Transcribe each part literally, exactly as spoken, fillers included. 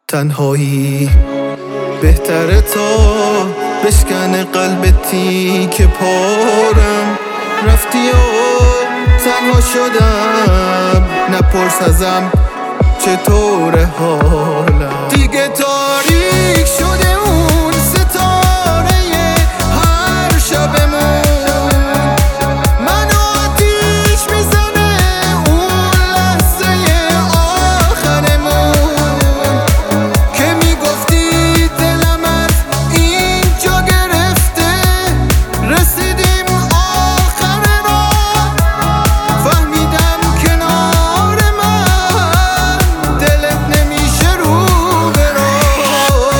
تنهایی بهتره تا بشکن قلب تیک پارم. رفتی و تنها شدم، نپرس ازم چطور حالم. دیگه تاریک شده اون ستاره هر شبمون، منو آتیش میزنه اون لحظه آخرمون که میگفتی دلم از اینجا گرفته. رسیدیم آخر راه، فهمیدم کنار من دلت نمیشه رو به راه.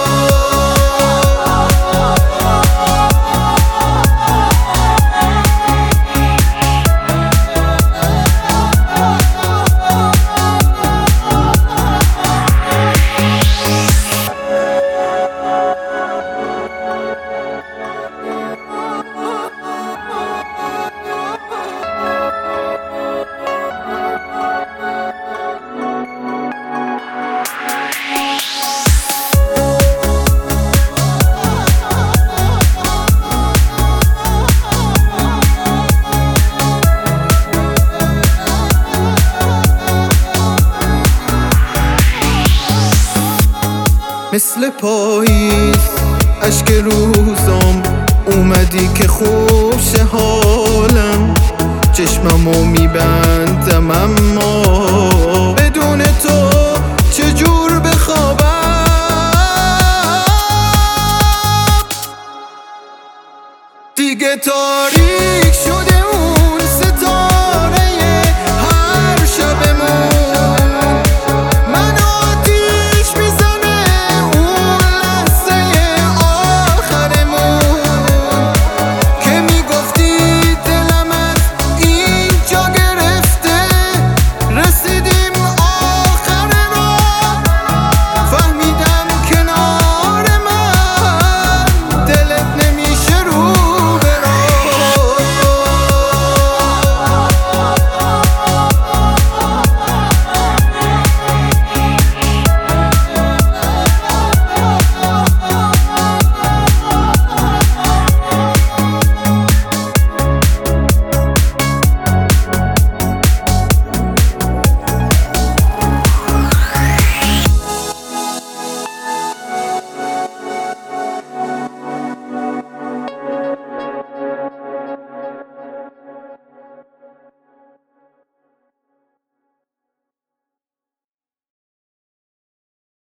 مثل پاییز اشک روزام اومدی که خوب شه حالم. چشممو میبندم اما بدون تو چجور بخوابم. دیگه تاریک